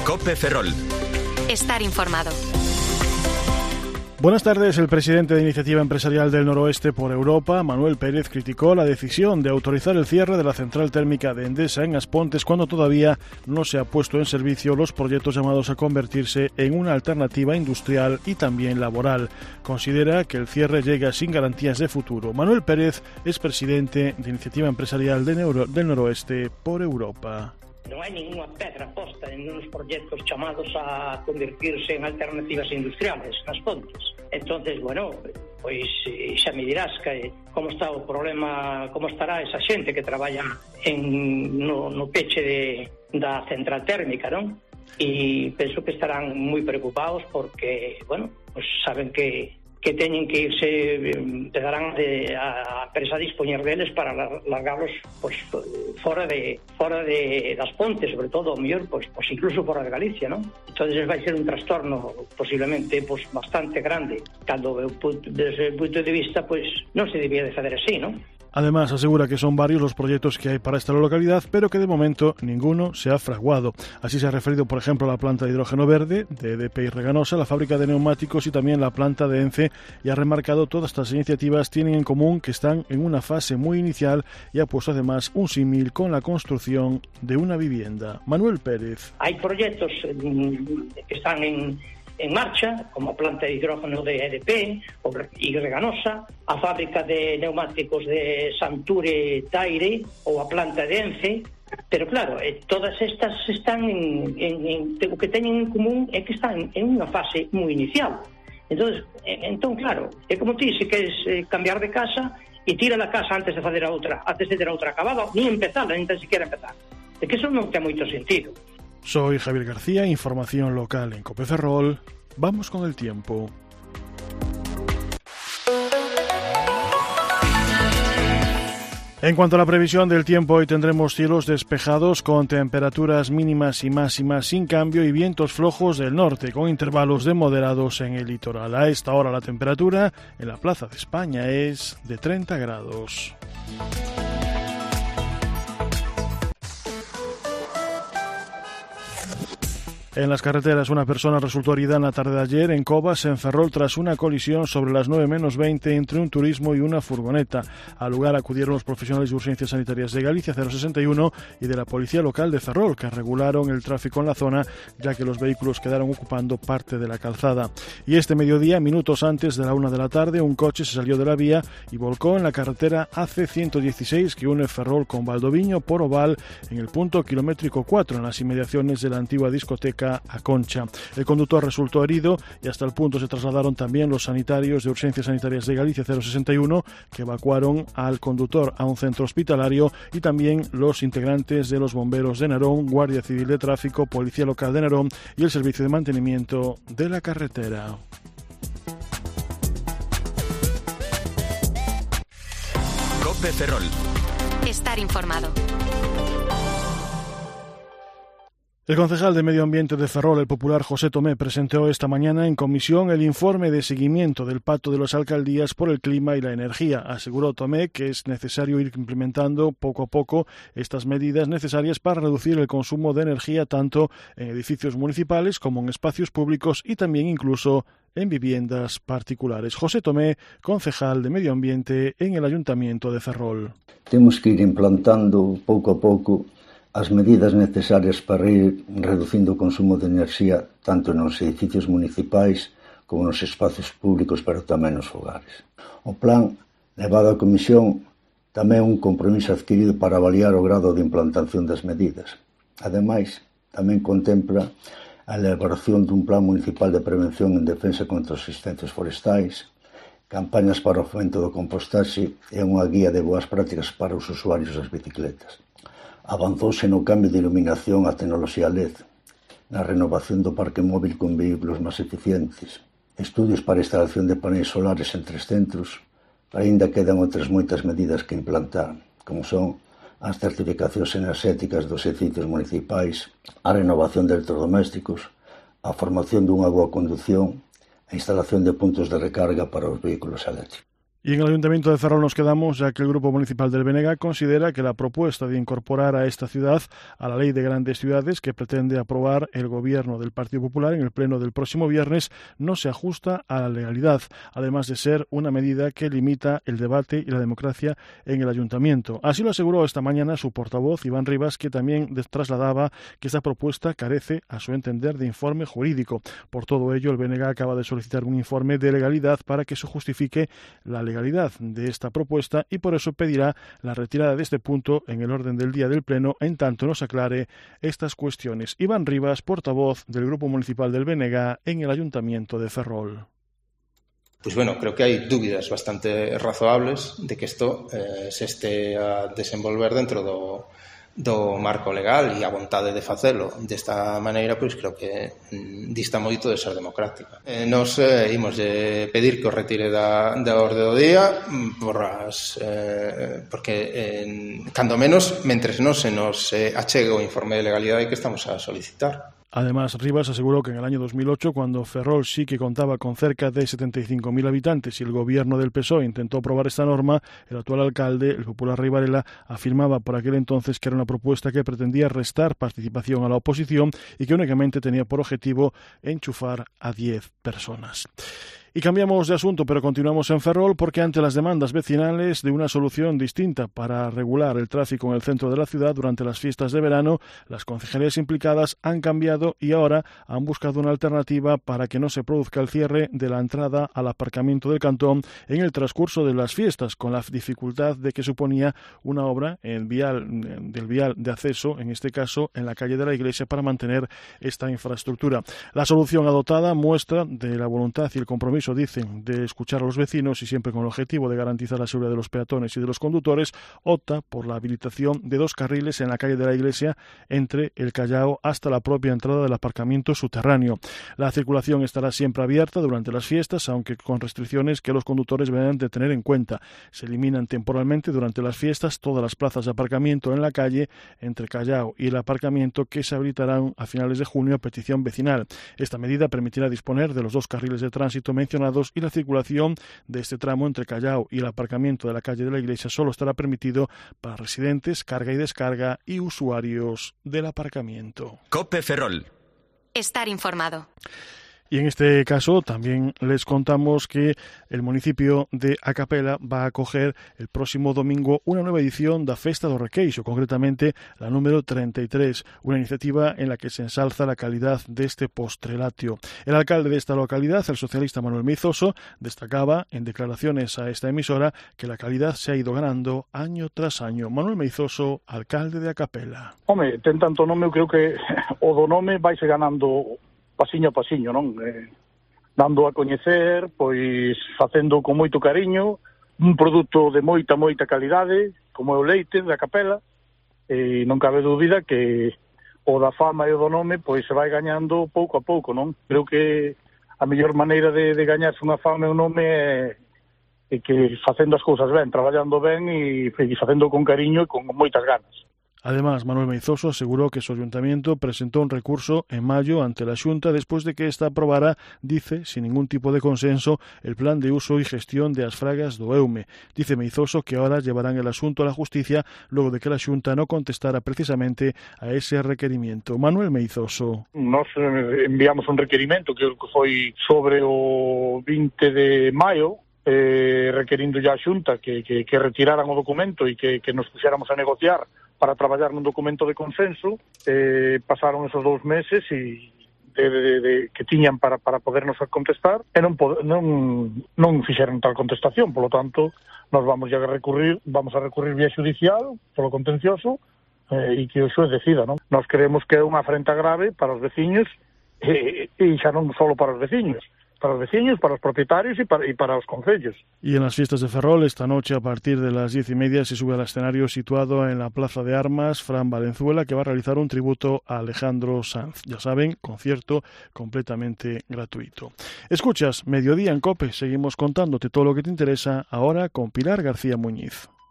COPE Ferrol. Estar informado. Buenas tardes. El presidente de Iniciativa Empresarial del Noroeste por Europa, Manuel Pérez, criticó la decisión de autorizar el cierre de la central térmica de Endesa en Aspontes cuando todavía no se ha puesto en servicio los proyectos llamados a convertirse en una alternativa industrial y también laboral. Considera que el cierre llega sin garantías de futuro. Manuel Pérez es presidente de Iniciativa Empresarial del Noroeste por Europa. Non hai ninguna pedra posta en uns proxectos chamados a convertirse en alternativas industriales nas Pontes. Entonces, bueno, pois xa me dirás que como está o problema, como estará esa xente que traballa no peche da central térmica, non? E penso que estarán moi preocupados porque, bueno, pois saben que teñen que irse, darán a empresa a dispoñer deles para largarlos pues, fora das Pontes, sobre todo, mellor, pues incluso fora de Galicia, ¿no? Entonces vai ser un trastorno posiblemente pues, bastante grande, cando desde o punto de vista pues non se debía de fazer así, ¿no? Además, asegura que son varios los proyectos que hay para esta localidad, pero que de momento ninguno se ha fraguado. Así se ha referido, por ejemplo, a la planta de hidrógeno verde de EDP y Reganosa, la fábrica de neumáticos y también la planta de ENCE, y ha remarcado todas estas iniciativas tienen en común que están en una fase muy inicial y ha puesto además un símil con la construcción de una vivienda. Manuel Pérez. Hay proyectos que están en marcha, como a planta de hidrógeno de EDP e Reganosa, a fábrica de neumáticos de Santure Taire ou a planta de ENCE, pero claro, todas estas están o que teñen en común é que están en unha fase moi inicial. Entón, claro, é como ti, se queres cambiar de casa e tira a casa antes de fazer a outra, antes de ter a outra acabada, nin empezar, nin tan siquiera empezar. É que eso non ten moito sentido. Soy Javier García, información local en COPE Ferrol. Vamos con el tiempo. En cuanto a la previsión del tiempo, hoy tendremos cielos despejados con temperaturas mínimas y máximas sin cambio y vientos flojos del norte con intervalos de moderados en el litoral. A esta hora la temperatura en la Plaza de España es de 30 grados. En las carreteras, una persona resultó herida en la tarde de ayer en Cobas, en Ferrol, tras una colisión sobre las 9:20 entre un turismo y una furgoneta. Al lugar acudieron los profesionales de Urgencias Sanitarias de Galicia 061 y de la Policía Local de Ferrol, que regularon el tráfico en la zona, ya que los vehículos quedaron ocupando parte de la calzada. Y este mediodía, minutos antes de la 1 de la tarde, un coche se salió de la vía y volcó en la carretera AC116 que une Ferrol con Valdoviño por Oval en el punto kilométrico 4, en las inmediaciones de la antigua discoteca A Concha. El conductor resultó herido y hasta el punto se trasladaron también los sanitarios de Urgencias Sanitarias de Galicia 061, que evacuaron al conductor a un centro hospitalario, y también los integrantes de los bomberos de Narón, Guardia Civil de Tráfico, Policía Local de Narón y el Servicio de Mantenimiento de la Carretera. COPE Ferrol. Estar informado. El concejal de Medio Ambiente de Ferrol, el popular José Tomé, presentó esta mañana en comisión el informe de seguimiento del Pacto de las Alcaldías por el Clima y la Energía. Aseguró Tomé que es necesario ir implementando poco a poco estas medidas necesarias para reducir el consumo de energía tanto en edificios municipales como en espacios públicos y también incluso en viviendas particulares. José Tomé, concejal de Medio Ambiente en el Ayuntamiento de Ferrol. Temos que ir implantando pouco a pouco as medidas necesarias para ir reducindo o consumo de enerxía tanto nos edificios municipais como nos espacios públicos, pero tamén nos fogares. O plan levado á Comisión tamén é un compromiso adquirido para avaliar o grado de implantación das medidas. Ademais, tamén contempla a elaboración dun plan municipal de prevención en defensa contra os incendios forestais, campañas para o fomento do compostaxe e unha guía de boas prácticas para os usuarios das bicicletas. Avanzouse no cambio de iluminación á tecnoloxía LED, na renovación do parque móvil con vehículos máis eficientes, estudios para a instalación de paneis solares en 3 centros, aínda quedan outras moitas medidas que implantar, como son as certificacións enerxéticas dos edificios municipais, a renovación de electrodomésticos, a formación dunha boa condución, a instalación de puntos de recarga para os vehículos eléctricos. Y en el Ayuntamiento de Ferrol nos quedamos, ya que el Grupo Municipal del BNG considera que la propuesta de incorporar a esta ciudad a la Ley de Grandes Ciudades que pretende aprobar el Gobierno del Partido Popular en el pleno del próximo viernes no se ajusta a la legalidad, además de ser una medida que limita el debate y la democracia en el Ayuntamiento. Así lo aseguró esta mañana su portavoz, Iván Rivas, que también trasladaba que esta propuesta carece, a su entender, de informe jurídico. Por todo ello, el BNG acaba de solicitar un informe de legalidad para que se justifique la legalidad de esta propuesta y por eso pedirá la retirada de este punto en el orden del día del Pleno en tanto nos aclare estas cuestiones. Iván Rivas, portavoz del Grupo Municipal del BNG en el Ayuntamiento de Ferrol. Pues bueno, creo que hai dúbidas bastante razoables de que isto se este a desenvolver dentro do marco legal e a vontade de facelo desta maneira, pois creo que dista moito de ser democrática. Nos imos pedir que o retire da orde do día porque cando menos mentres non se nos achegue o informe de legalidade que estamos a solicitar. Además, Rivas aseguró que en el año 2008, cuando Ferrol sí que contaba con cerca de 75.000 habitantes y el gobierno del PSOE intentó aprobar esta norma, el actual alcalde, el popular Rey Varela, afirmaba por aquel entonces que era una propuesta que pretendía restar participación a la oposición y que únicamente tenía por objetivo enchufar a 10 personas. Y cambiamos de asunto, pero continuamos en Ferrol porque ante las demandas vecinales de una solución distinta para regular el tráfico en el centro de la ciudad durante las fiestas de verano, las concejalías implicadas han cambiado y ahora han buscado una alternativa para que no se produzca el cierre de la entrada al aparcamiento del cantón en el transcurso de las fiestas, con la dificultad de que suponía una obra del vial de acceso, en este caso en la calle de la Iglesia, para mantener esta infraestructura. La solución adoptada muestra de la voluntad y el compromiso, dicen, de escuchar a los vecinos y siempre con el objetivo de garantizar la seguridad de los peatones y de los conductores, opta por la habilitación de 2 carriles en la calle de la Iglesia entre el Callao hasta la propia entrada del aparcamiento subterráneo. La circulación estará siempre abierta durante las fiestas, aunque con restricciones que los conductores deberán de tener en cuenta. Se eliminan temporalmente durante las fiestas todas las plazas de aparcamiento en la calle entre Callao y el aparcamiento que se habilitarán a finales de junio a petición vecinal. Esta medida permitirá disponer de los 2 carriles de tránsito mencionados y la circulación de este tramo entre Callao y el aparcamiento de la calle de la Iglesia solo estará permitido para residentes, carga y descarga y usuarios del aparcamiento. COPE Ferrol. Estar informado. Y en este caso también les contamos que el municipio de A Capela va a acoger el próximo domingo una nueva edición da Festa do Requeixo, concretamente la número 33, una iniciativa en la que se ensalza la calidad de este postrelatio. El alcalde de esta localidad, el socialista Manuel Meizoso, destacaba en declaraciones a esta emisora que la calidad se ha ido ganando año tras año. Manuel Meizoso, alcalde de A Capela. Home, ten tanto nome, eu creo que o do nome vaise ganando pasiño a pasiño, non? Dando a coñecer, pois facendo con moito cariño un produto de moita calidade, como é o leite da Capela, e non cabe dúbida que o da fama e o do nome pois se vai gañando pouco a pouco, non? Creo que a mellor maneira de gañarse unha fama e un nome é que facendo as cousas ben, traballando ben e facendo con cariño e con moitas ganas. Además, Manuel Meizoso aseguró que su ayuntamiento presentó un recurso en mayo ante la Xunta después de que ésta aprobara, dice, sin ningún tipo de consenso, el plan de uso y gestión de as fragas do Eume. Dice Meizoso que ahora llevarán el asunto a la justicia luego de que la Xunta no contestara precisamente a ese requerimiento. Manuel Meizoso. Nos enviamos un requerimento que foi sobre o 20 de maio, requerindo ya a Xunta que retiraran o documento e que nos puxéramos a negociar para traballar nun documento de consenso. Pasaron esos 2 meses e que tiñan para podernos contestar e non fixeron tal contestación, polo tanto nos vamos a recurrir vía xudicial polo contencioso e que o xuez decida, non? Nos creemos que é unha afrenta grave para os veciños e xa non só para os veciños, para os propietarios y para los concellos. Y en las fiestas de Ferrol, esta noche a partir de las 10:30 se sube al escenario situado en la Plaza de Armas Fran Valenzuela, que va a realizar un tributo a Alejandro Sanz. Ya saben, concierto completamente gratuito. Escuchas Mediodía en COPE, seguimos contándote todo lo que te interesa ahora con Pilar García Muñiz.